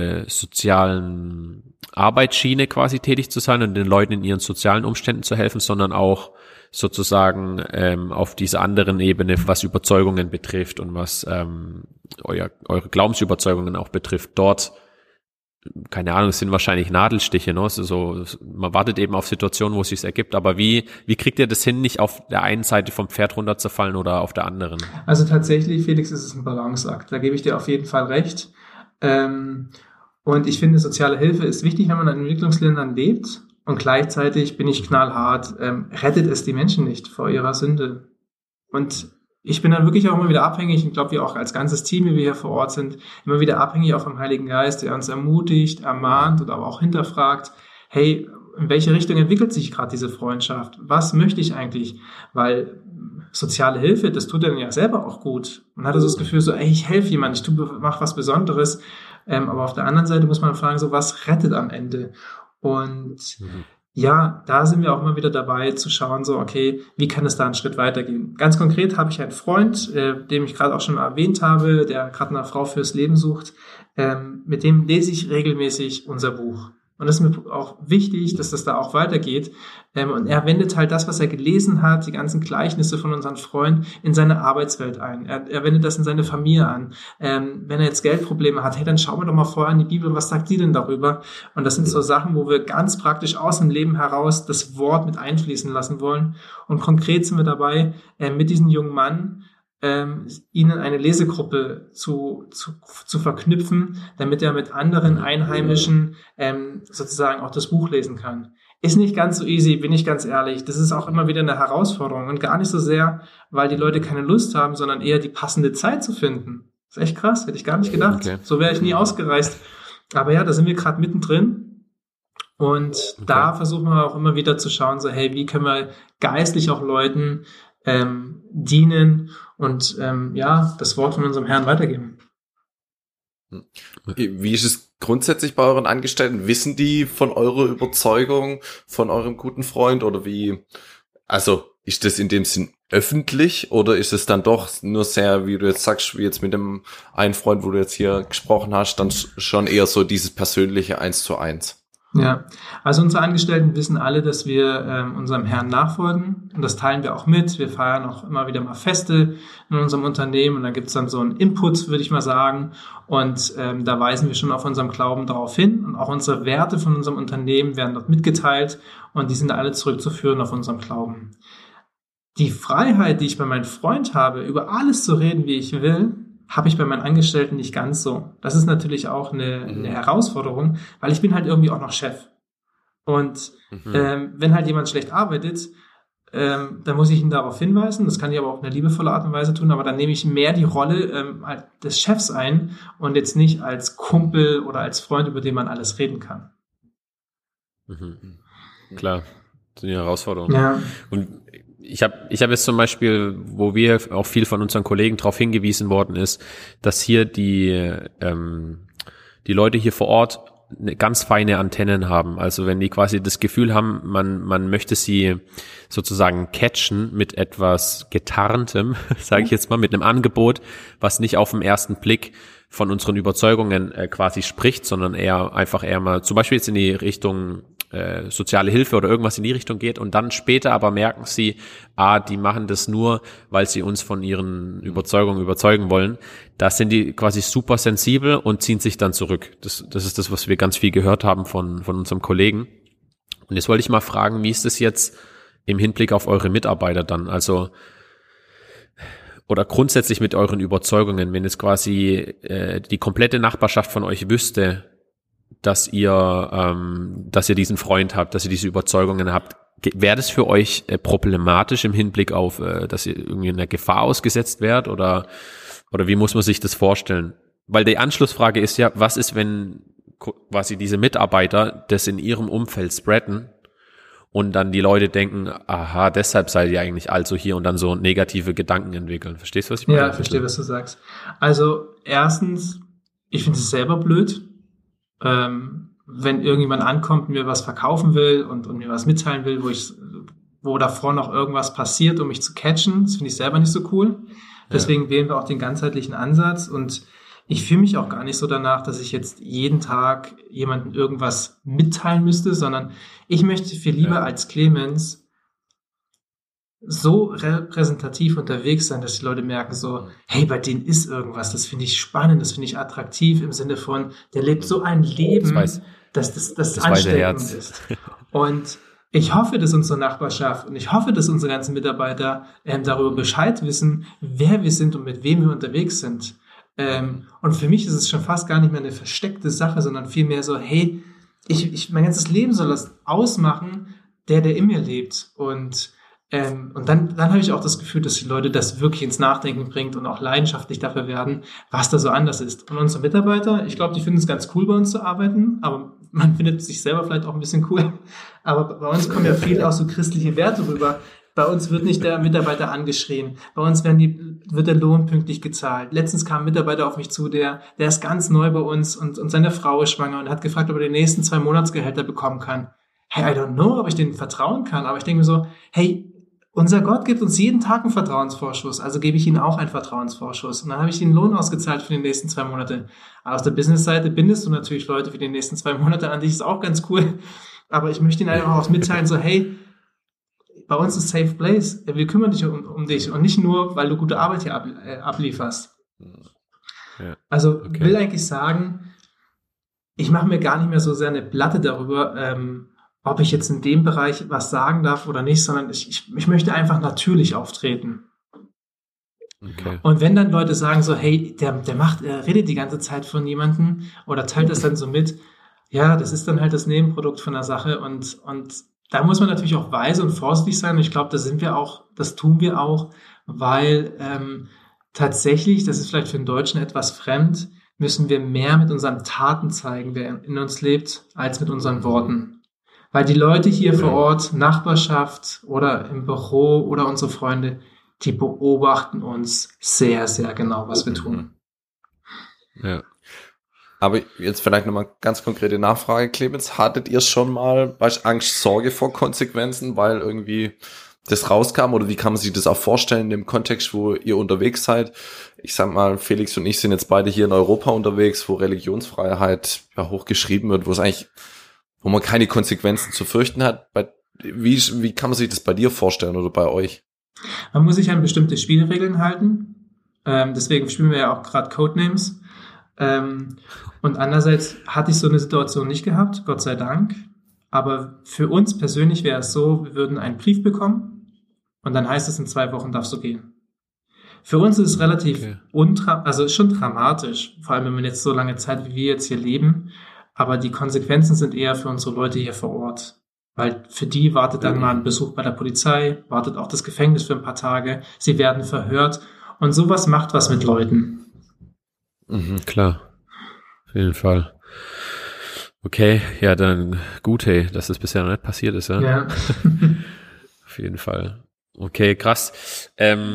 Arbeitsschiene quasi tätig zu sein und den Leuten in ihren sozialen Umständen zu helfen, sondern auch sozusagen auf dieser anderen Ebene, was Überzeugungen betrifft und was eure Glaubensüberzeugungen auch betrifft, dort, keine Ahnung, es sind wahrscheinlich Nadelstiche, ne? So, man wartet eben auf Situationen, wo es sich ergibt, aber wie kriegt ihr das hin, nicht auf der einen Seite vom Pferd runterzufallen oder auf der anderen? Also tatsächlich, Felix, ist es ein Balanceakt, da gebe ich dir auf jeden Fall recht. Und ich finde, soziale Hilfe ist wichtig, wenn man in Entwicklungsländern lebt. Und gleichzeitig bin ich knallhart, rettet es die Menschen nicht vor ihrer Sünde. Und ich bin dann wirklich auch immer wieder abhängig, ich glaube, wir auch als ganzes Team, wie wir hier vor Ort sind, immer wieder abhängig auch vom Heiligen Geist, der uns ermutigt, ermahnt oder aber auch hinterfragt, hey, in welche Richtung entwickelt sich gerade diese Freundschaft? Was möchte ich eigentlich? Weil soziale Hilfe, das tut dann ja selber auch gut. Man hat also das Gefühl so, ey, ich helfe jemandem, ich mache was Besonderes. Aber auf der anderen Seite muss man fragen, so was rettet am Ende? Und ja, da sind wir auch immer wieder dabei zu schauen, so okay, wie kann es da einen Schritt weitergehen? Ganz konkret habe ich einen Freund, den ich gerade auch schon mal erwähnt habe, der gerade eine Frau fürs Leben sucht. Mit dem lese ich regelmäßig unser Buch. Und das ist mir auch wichtig, dass das da auch weitergeht. Und er wendet halt das, was er gelesen hat, die ganzen Gleichnisse von unseren Freunden, in seine Arbeitswelt ein. Er wendet das in seine Familie an. Wenn er jetzt Geldprobleme hat, hey, dann schauen wir doch mal vorher in die Bibel, was sagt die denn darüber? Und das sind so Sachen, wo wir ganz praktisch aus dem Leben heraus das Wort mit einfließen lassen wollen. Und konkret sind wir dabei, mit diesem jungen Mann, ihnen eine Lesegruppe zu verknüpfen, damit er mit anderen Einheimischen sozusagen auch das Buch lesen kann. Ist nicht ganz so easy, bin ich ganz ehrlich. Das ist auch immer wieder eine Herausforderung und gar nicht so sehr, weil die Leute keine Lust haben, sondern eher die passende Zeit zu finden. Das ist echt krass, hätte ich gar nicht gedacht. Okay. So wäre ich nie ausgereist. Aber ja, da sind wir gerade mittendrin. Und da versuchen wir auch immer wieder zu schauen, so hey, wie können wir geistlich auch Leuten dienen und das Wort von unserem Herrn weitergeben. Wie ist es grundsätzlich bei euren Angestellten? Wissen die von eurer Überzeugung, von eurem guten Freund oder wie? Also ist das in dem Sinn öffentlich oder ist es dann doch nur sehr, wie du jetzt sagst, wie jetzt mit dem einen Freund, wo du jetzt hier gesprochen hast, dann schon eher so dieses persönliche 1:1? Ja, also unsere Angestellten wissen alle, dass wir unserem Herrn nachfolgen und das teilen wir auch mit. Wir feiern auch immer wieder mal Feste in unserem Unternehmen und da gibt's dann so einen Input, würde ich mal sagen, und da weisen wir schon auf unserem Glauben darauf hin und auch unsere Werte von unserem Unternehmen werden dort mitgeteilt und die sind alle zurückzuführen auf unserem Glauben. Die Freiheit, die ich bei meinem Freund habe, über alles zu reden, wie ich will, habe ich bei meinen Angestellten nicht ganz so. Das ist natürlich auch eine Herausforderung, weil ich bin halt irgendwie auch noch Chef. Und wenn halt jemand schlecht arbeitet, dann muss ich ihn darauf hinweisen. Das kann ich aber auf eine liebevolle Art und Weise tun, aber dann nehme ich mehr die Rolle des Chefs ein und jetzt nicht als Kumpel oder als Freund, über den man alles reden kann. Klar, das sind die Herausforderungen. Ja. Und ich hab jetzt zum Beispiel, wo wir auch viel von unseren Kollegen darauf hingewiesen worden ist, dass hier die Leute hier vor Ort eine ganz feine Antennen haben. Also wenn die quasi das Gefühl haben, man möchte sie sozusagen catchen mit etwas Getarntem, sage ich jetzt mal, mit einem Angebot, was nicht auf den ersten Blick von unseren Überzeugungen quasi spricht, sondern eher mal zum Beispiel jetzt in die Richtung soziale Hilfe oder irgendwas in die Richtung geht und dann später aber merken sie, die machen das nur, weil sie uns von ihren Überzeugungen überzeugen wollen. Da sind die quasi super sensibel und ziehen sich dann zurück. Das ist das, was wir ganz viel gehört haben von unserem Kollegen. Und jetzt wollte ich mal fragen, wie ist das jetzt im Hinblick auf eure Mitarbeiter dann? Also oder grundsätzlich mit euren Überzeugungen, wenn jetzt quasi die komplette Nachbarschaft von euch wüsste, dass ihr diesen Freund habt, dass ihr diese Überzeugungen habt, wäre das für euch problematisch im Hinblick auf, dass ihr irgendwie in einer Gefahr ausgesetzt werdet oder wie muss man sich das vorstellen? Weil die Anschlussfrage ist ja, was ist, wenn quasi diese Mitarbeiter das in ihrem Umfeld spreaden und dann die Leute denken, aha, deshalb seid ihr eigentlich also hier und dann so negative Gedanken entwickeln. Verstehst du, was ich meine? Ja, verstehe, was du sagst. Also erstens, ich finde es selber blöd, wenn irgendjemand ankommt und mir was verkaufen will und mir was mitteilen will, wo davor noch irgendwas passiert, um mich zu catchen. Das finde ich selber nicht so cool. Deswegen wählen wir auch den ganzheitlichen Ansatz und ich fühle mich auch gar nicht so danach, dass ich jetzt jeden Tag jemandem irgendwas mitteilen müsste, sondern ich möchte viel lieber als Clemens so repräsentativ unterwegs sein, dass die Leute merken so, hey, bei denen ist irgendwas, das finde ich spannend, das finde ich attraktiv im Sinne von, der lebt so ein Leben, dass das ansteckend ist. Und ich hoffe, dass unsere Nachbarschaft und ich hoffe, dass unsere ganzen Mitarbeiter darüber Bescheid wissen, wer wir sind und mit wem wir unterwegs sind. Und für mich ist es schon fast gar nicht mehr eine versteckte Sache, sondern vielmehr so, hey, mein ganzes Leben soll das ausmachen, der in mir lebt. Und dann habe ich auch das Gefühl, dass die Leute das wirklich ins Nachdenken bringt und auch leidenschaftlich dafür werden, was da so anders ist. Und unsere Mitarbeiter, ich glaube, die finden es ganz cool, bei uns zu arbeiten, aber man findet sich selber vielleicht auch ein bisschen cool. Aber bei uns kommen ja viel auch so christliche Werte rüber. Bei uns wird nicht der Mitarbeiter angeschrien. Bei uns wird der Lohn pünktlich gezahlt. Letztens kam ein Mitarbeiter auf mich zu, der ist ganz neu bei uns und seine Frau ist schwanger und hat gefragt, ob er die nächsten 2 Monatsgehälter bekommen kann. Hey, I don't know, ob ich denen vertrauen kann. Aber ich denke mir so, hey, unser Gott gibt uns jeden Tag einen Vertrauensvorschuss, also gebe ich ihnen auch einen Vertrauensvorschuss. Und dann habe ich ihnen Lohn ausgezahlt für die nächsten 2 Monate. Aus der Businessseite bindest du natürlich Leute für die nächsten 2 Monate an dich, ist auch ganz cool. Aber ich möchte ihnen einfach auch mitteilen, so hey, bei uns ist Safe Place, wir kümmern dich um dich und nicht nur, weil du gute Arbeit hier ablieferst. Ja, also okay. Will eigentlich sagen, ich mache mir gar nicht mehr so sehr eine Platte darüber, ob ich jetzt in dem Bereich was sagen darf oder nicht, sondern ich möchte einfach natürlich auftreten. Okay. Und wenn dann Leute sagen so, hey, der redet die ganze Zeit von jemandem oder teilt das dann so mit, ja, das ist dann halt das Nebenprodukt von der Sache und da muss man natürlich auch weise und vorsichtig sein und ich glaube, das tun wir auch, weil tatsächlich, das ist vielleicht für den Deutschen etwas fremd, müssen wir mehr mit unseren Taten zeigen, wer in uns lebt, als mit unseren Worten. Weil die Leute hier vor Ort, Nachbarschaft oder im Büro oder unsere Freunde, die beobachten uns sehr, sehr genau, was wir tun. Ja. Aber jetzt vielleicht nochmal ganz konkrete Nachfrage, Clemens. Hattet ihr schon mal Angst, Sorge vor Konsequenzen, weil irgendwie das rauskam, oder wie kann man sich das auch vorstellen in dem Kontext, wo ihr unterwegs seid? Ich sag mal, Felix und ich sind jetzt beide hier in Europa unterwegs, wo Religionsfreiheit ja hochgeschrieben wird, wo man keine Konsequenzen zu fürchten hat. Wie kann man sich das bei dir vorstellen oder bei euch? Man muss sich an bestimmte Spielregeln halten. Deswegen spielen wir ja auch gerade Codenames. Und andererseits hatte ich so eine Situation nicht gehabt, Gott sei Dank. Aber für uns persönlich wäre es so, wir würden einen Brief bekommen und dann heißt es, in 2 Wochen darfst du gehen. Für uns ist es relativ also schon dramatisch, vor allem wenn man jetzt so lange Zeit wie wir jetzt hier leben. Aber die Konsequenzen sind eher für unsere Leute hier vor Ort. Weil für die wartet dann mal ein Besuch bei der Polizei, wartet auch das Gefängnis für ein paar Tage, sie werden verhört und sowas macht was mit Leuten. Klar, auf jeden Fall. Okay, ja, dann gut, hey, dass das bisher noch nicht passiert ist, ja? Ja. Auf jeden Fall. Okay, krass.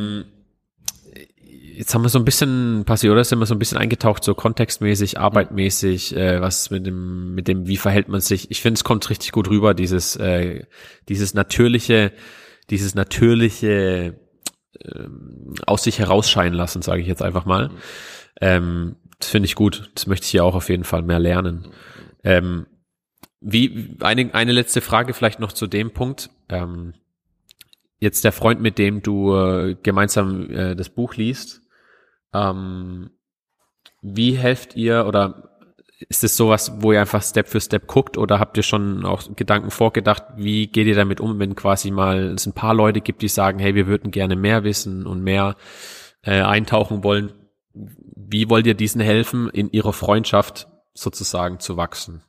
Jetzt haben wir so ein bisschen, Passi, oder? Sind wir so ein bisschen eingetaucht, so kontextmäßig, arbeitmäßig, was mit dem, wie verhält man sich? Ich finde, es kommt richtig gut rüber, dieses natürliche, aus sich herausscheinen lassen, sage ich jetzt einfach mal. Das finde ich gut. Das möchte ich hier auch auf jeden Fall mehr lernen. Eine letzte Frage vielleicht noch zu dem Punkt. Jetzt der Freund, mit dem du gemeinsam das Buch liest, wie helft ihr, oder ist es sowas, wo ihr einfach Step für Step guckt, oder habt ihr schon auch Gedanken vorgedacht, wie geht ihr damit um, wenn quasi mal es ein paar Leute gibt, die sagen, hey, wir würden gerne mehr wissen und mehr eintauchen wollen? Wie wollt ihr diesen helfen, in ihrer Freundschaft sozusagen zu wachsen?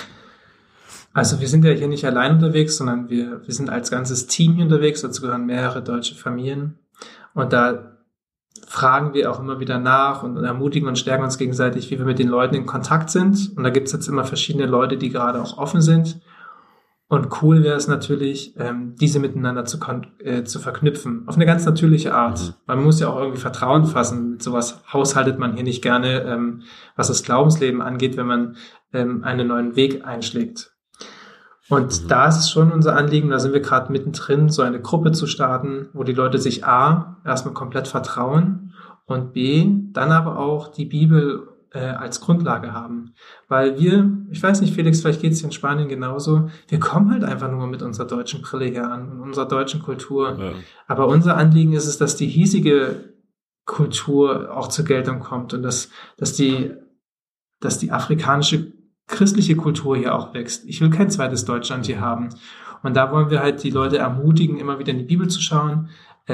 Also wir sind ja hier nicht allein unterwegs, sondern wir sind als ganzes Team hier unterwegs, dazu gehören mehrere deutsche Familien und da fragen wir auch immer wieder nach und ermutigen und stärken uns gegenseitig, wie wir mit den Leuten in Kontakt sind, und da gibt es jetzt immer verschiedene Leute, die gerade auch offen sind, und cool wäre es natürlich, diese miteinander zu verknüpfen, auf eine ganz natürliche Art. Man muss ja auch irgendwie Vertrauen fassen, mit sowas haushaltet man hier nicht gerne, was das Glaubensleben angeht, wenn man einen neuen Weg einschlägt. Und da ist es schon unser Anliegen, da sind wir gerade mittendrin, so eine Gruppe zu starten, wo die Leute sich A, erstmal komplett vertrauen und B, dann aber auch die Bibel als Grundlage haben. Weil ich weiß nicht, Felix, vielleicht geht es in Spanien genauso, wir kommen halt einfach nur mit unserer deutschen Brille hier an und unserer deutschen Kultur. Ja. Aber unser Anliegen ist es, dass die hiesige Kultur auch zur Geltung kommt und dass die afrikanische christliche Kultur hier auch wächst. Ich will kein zweites Deutschland hier haben. Und da wollen wir halt die Leute ermutigen, immer wieder in die Bibel zu schauen,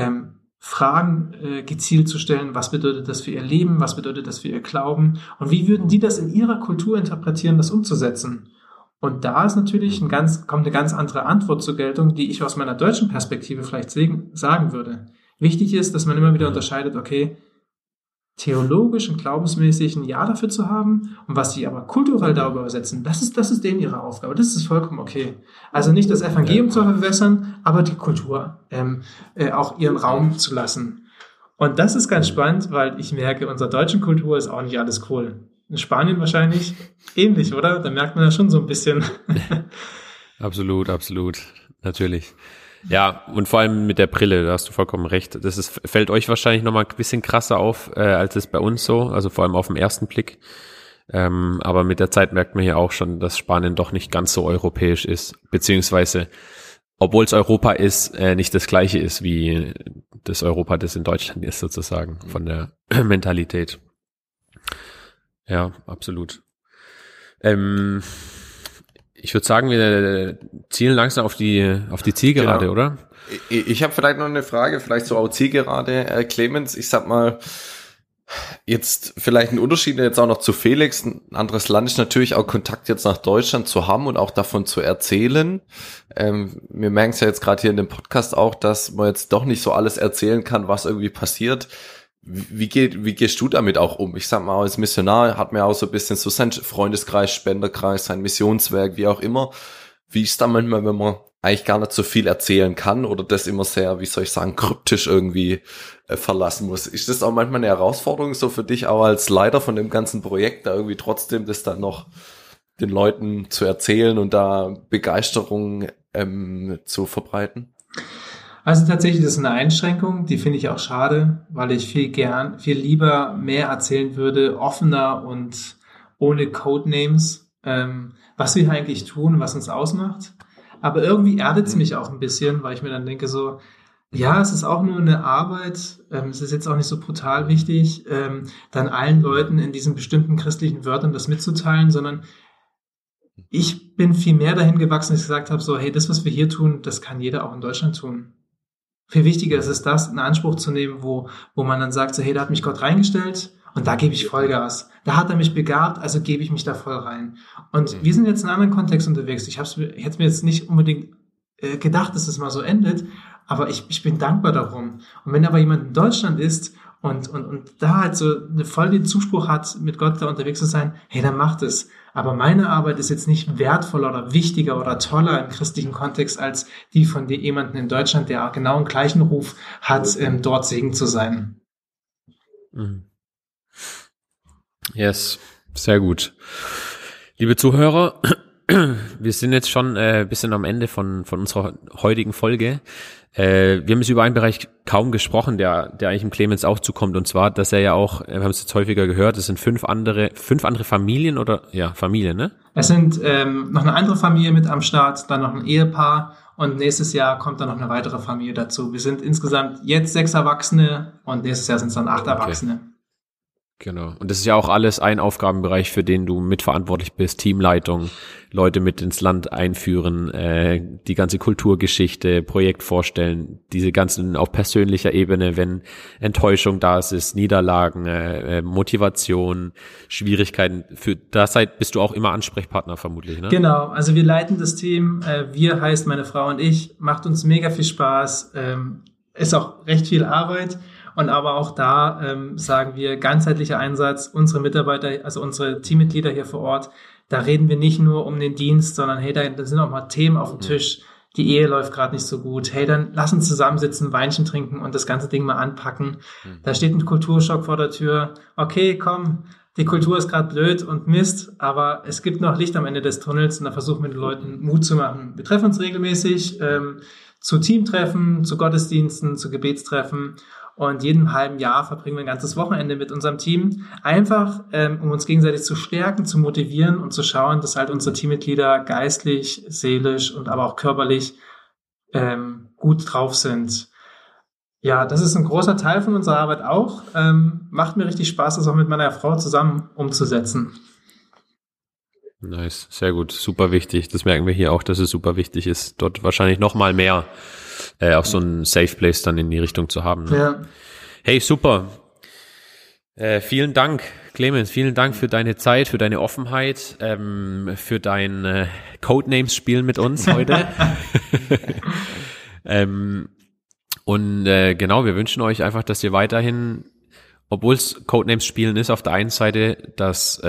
Fragen gezielt zu stellen, was bedeutet das für ihr Leben, was bedeutet das für ihr Glauben und wie würden die das in ihrer Kultur interpretieren, das umzusetzen. Und da ist natürlich kommt eine ganz andere Antwort zur Geltung, die ich aus meiner deutschen Perspektive vielleicht sagen würde. Wichtig ist, dass man immer wieder unterscheidet, okay, theologisch und glaubensmäßig ein Ja dafür zu haben und was sie aber kulturell darüber übersetzen, das ist denen ihre Aufgabe, das ist vollkommen okay. Also nicht das Evangelium zu verwässern, aber die Kultur auch ihren Raum zu lassen. Und das ist ganz spannend, weil ich merke, in unserer deutschen Kultur ist auch nicht alles cool. In Spanien wahrscheinlich ähnlich, oder? Da merkt man ja schon so ein bisschen. Absolut, natürlich. Ja, und vor allem mit der Brille, da hast du vollkommen recht. Fällt euch wahrscheinlich nochmal ein bisschen krasser auf, als es bei uns so, also vor allem auf den ersten Blick. Aber mit der Zeit merkt man ja auch schon, dass Spanien doch nicht ganz so europäisch ist, beziehungsweise, obwohl es Europa ist, nicht das gleiche ist wie das Europa, das in Deutschland ist, sozusagen, von der Mentalität. Ja, absolut. Ich würde sagen, wir zielen langsam auf die Zielgerade, genau. Oder? Ich habe vielleicht noch eine Frage, vielleicht so auch Zielgerade, Clemens. Ich sag mal, jetzt vielleicht ein Unterschied jetzt auch noch zu Felix. Ein anderes Land ist natürlich auch Kontakt jetzt nach Deutschland zu haben und auch davon zu erzählen. Wir merken es ja jetzt gerade hier in dem Podcast auch, dass man jetzt doch nicht so alles erzählen kann, was irgendwie passiert. Wie gehst du damit auch um? Ich sag mal, als Missionar hat man auch so ein bisschen so seinen Freundeskreis, Spenderkreis, sein Missionswerk, wie auch immer. Wie ist da manchmal, wenn man eigentlich gar nicht so viel erzählen kann oder das immer sehr, wie soll ich sagen, kryptisch irgendwie verlassen muss? Ist das auch manchmal eine Herausforderung so für dich auch als Leiter von dem ganzen Projekt, da irgendwie trotzdem das dann noch den Leuten zu erzählen und da Begeisterung zu verbreiten? Also tatsächlich, das ist eine Einschränkung, die finde ich auch schade, weil ich viel lieber mehr erzählen würde, offener und ohne Codenames, was wir eigentlich tun, was uns ausmacht. Aber irgendwie erdet es mich auch ein bisschen, weil ich mir dann denke so, ja, es ist auch nur eine Arbeit, es ist jetzt auch nicht so brutal wichtig, dann allen Leuten in diesen bestimmten christlichen Wörtern das mitzuteilen, sondern ich bin viel mehr dahin gewachsen, dass ich gesagt habe, so, hey, das, was wir hier tun, das kann jeder auch in Deutschland tun. Viel wichtiger ist es, das in Anspruch zu nehmen, wo man dann sagt, so, hey, da hat mich Gott reingestellt und da gebe ich Vollgas. Da hat er mich begabt, also gebe ich mich da voll rein. Und wir sind jetzt in einem anderen Kontext unterwegs. Ich hätte mir jetzt nicht unbedingt gedacht, dass es mal so endet, aber ich bin dankbar darum. Und wenn aber jemand in Deutschland ist und da halt so voll den Zuspruch hat, mit Gott da unterwegs zu sein, hey, dann macht es. Aber meine Arbeit ist jetzt nicht wertvoller oder wichtiger oder toller im christlichen Kontext als die von jemandem in Deutschland, der auch genau den gleichen Ruf hat, dort Segen zu sein. Yes, sehr gut. Liebe Zuhörer, wir sind jetzt schon ein bisschen am Ende von unserer heutigen Folge. Wir haben jetzt über einen Bereich kaum gesprochen, der eigentlich im Clemens auch zukommt, und zwar, dass er ja auch, wir haben es jetzt häufiger gehört, es sind fünf andere Familien oder, ja, Familien, ne? Es sind noch eine andere Familie mit am Start, dann noch ein Ehepaar und nächstes Jahr kommt dann noch eine weitere Familie dazu. Wir sind insgesamt jetzt 6 Erwachsene und nächstes Jahr sind es dann 8 Erwachsene. Genau. Und das ist ja auch alles ein Aufgabenbereich, für den du mitverantwortlich bist. Teamleitung, Leute mit ins Land einführen, die ganze Kulturgeschichte, Projekt vorstellen, diese ganzen auf persönlicher Ebene, wenn Enttäuschung da ist, Niederlagen, Motivation, Schwierigkeiten. Bist du auch immer Ansprechpartner vermutlich, ne? Genau. Also wir leiten das Team. Wir heißt meine Frau und ich. Macht uns mega viel Spaß. Ist auch recht viel Arbeit. Und aber auch da sagen wir, ganzheitlicher Einsatz, unsere Mitarbeiter, also unsere Teammitglieder hier vor Ort, da reden wir nicht nur um den Dienst, sondern hey, da sind auch mal Themen auf dem Tisch, die Ehe läuft gerade nicht so gut, hey, dann lass uns zusammensitzen, Weinchen trinken und das ganze Ding mal anpacken. Da steht ein Kulturschock vor der Tür, okay, komm, die Kultur ist gerade blöd und Mist, aber es gibt noch Licht am Ende des Tunnels und da versuchen wir den Leuten Mut zu machen. Wir treffen uns regelmäßig zu Teamtreffen, zu Gottesdiensten, zu Gebetstreffen. Und jedem halben Jahr verbringen wir ein ganzes Wochenende mit unserem Team, einfach um uns gegenseitig zu stärken, zu motivieren und zu schauen, dass halt unsere Teammitglieder geistlich, seelisch und aber auch körperlich gut drauf sind. Ja, das ist ein großer Teil von unserer Arbeit auch. Macht mir richtig Spaß, das auch mit meiner Frau zusammen umzusetzen. Nice, sehr gut, super wichtig. Das merken wir hier auch, dass es super wichtig ist, dort wahrscheinlich noch mal mehr auch so ein Safe Place dann in die Richtung zu haben. Ne? Ja. Hey, super. Vielen Dank, Clemens, vielen Dank für deine Zeit, für deine Offenheit, für dein Codenames-Spielen mit uns heute. Und genau, wir wünschen euch einfach, dass ihr weiterhin, obwohl es Codenames-Spielen ist auf der einen Seite, dass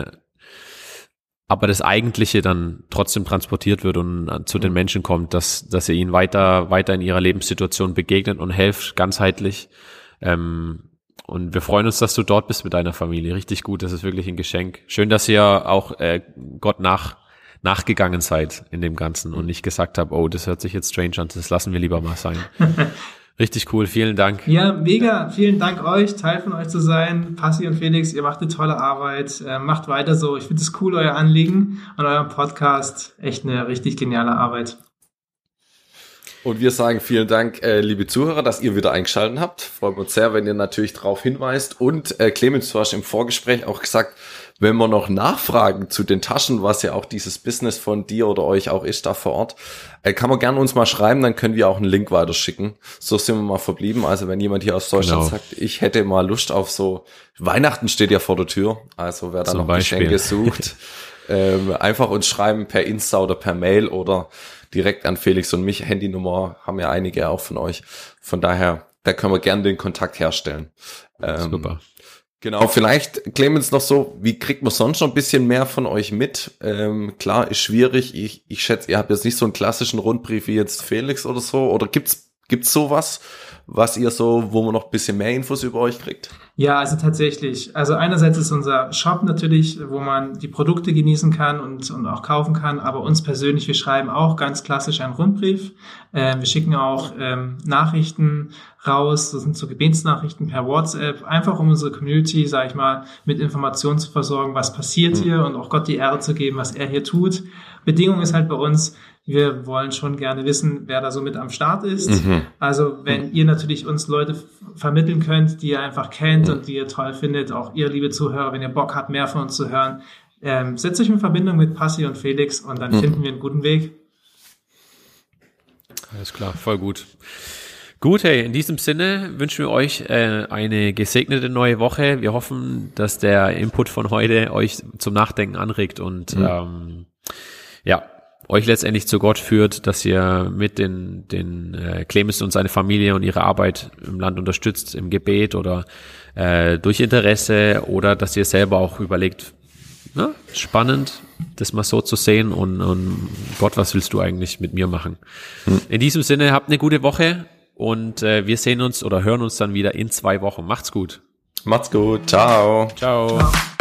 aber das Eigentliche dann trotzdem transportiert wird und zu den Menschen kommt, dass ihr ihnen weiter in ihrer Lebenssituation begegnet und helft ganzheitlich. Und wir freuen uns, dass du dort bist mit deiner Familie. Richtig gut, das ist wirklich ein Geschenk. Schön, dass ihr auch Gott nachgegangen seid in dem Ganzen und nicht gesagt habt, oh, das hört sich jetzt strange an, das lassen wir lieber mal sein. Richtig cool, vielen Dank. Ja, mega, vielen Dank euch, Teil von euch zu sein. Passi und Felix, ihr macht eine tolle Arbeit, macht weiter so. Ich finde es cool, euer Anliegen und euer Podcast. Echt eine richtig geniale Arbeit. Und wir sagen vielen Dank, liebe Zuhörer, dass ihr wieder eingeschaltet habt. Freuen wir uns sehr, wenn ihr natürlich darauf hinweist. Und Clemens, du hast im Vorgespräch auch gesagt, wenn wir noch nachfragen zu den Taschen, was ja auch dieses Business von dir oder euch auch ist da vor Ort, kann man gerne uns mal schreiben, dann können wir auch einen Link weiterschicken. So sind wir mal verblieben. Also wenn jemand hier aus Deutschland sagt, ich hätte mal Lust auf so, Weihnachten steht ja vor der Tür, also wer da noch Geschenke sucht, einfach uns schreiben per Insta oder per Mail oder direkt an Felix und mich. Handynummer haben ja einige auch von euch. Von daher, da können wir gerne den Kontakt herstellen. Super. Genau, vielleicht, Clemens, noch so, wie kriegt man sonst noch ein bisschen mehr von euch mit? Klar, ist schwierig. Ich schätze, ihr habt jetzt nicht so einen klassischen Rundbrief wie jetzt Felix oder so. Oder gibt's sowas, was ihr so, wo man noch ein bisschen mehr Infos über euch kriegt? Ja, also tatsächlich. Also einerseits ist unser Shop natürlich, wo man die Produkte genießen kann und auch kaufen kann, aber uns persönlich, wir schreiben auch ganz klassisch einen Rundbrief. Wir schicken auch Nachrichten raus, das sind so Gebetsnachrichten per WhatsApp, einfach um unsere Community, sage ich mal, mit Informationen zu versorgen, was passiert hier und auch Gott die Ehre zu geben, was er hier tut. Bedingung ist halt bei uns, wir wollen schon gerne wissen, wer da so mit am Start ist. Also wenn ihr natürlich uns Leute vermitteln könnt, die ihr einfach kennt und die ihr toll findet, auch ihr, liebe Zuhörer, wenn ihr Bock habt, mehr von uns zu hören, setzt euch in Verbindung mit Passi und Felix und dann finden wir einen guten Weg. Alles klar, voll gut. Gut, hey, in diesem Sinne wünschen wir euch eine gesegnete neue Woche. Wir hoffen, dass der Input von heute euch zum Nachdenken anregt und euch letztendlich zu Gott führt, dass ihr mit den Clemens und seine Familie und ihre Arbeit im Land unterstützt, im Gebet oder durch Interesse oder dass ihr selber auch überlegt, spannend, das mal so zu sehen und Gott, was willst du eigentlich mit mir machen? In diesem Sinne, habt eine gute Woche und wir sehen uns oder hören uns dann wieder in 2 Wochen. Macht's gut. Macht's gut. Ciao. Ciao. Ciao.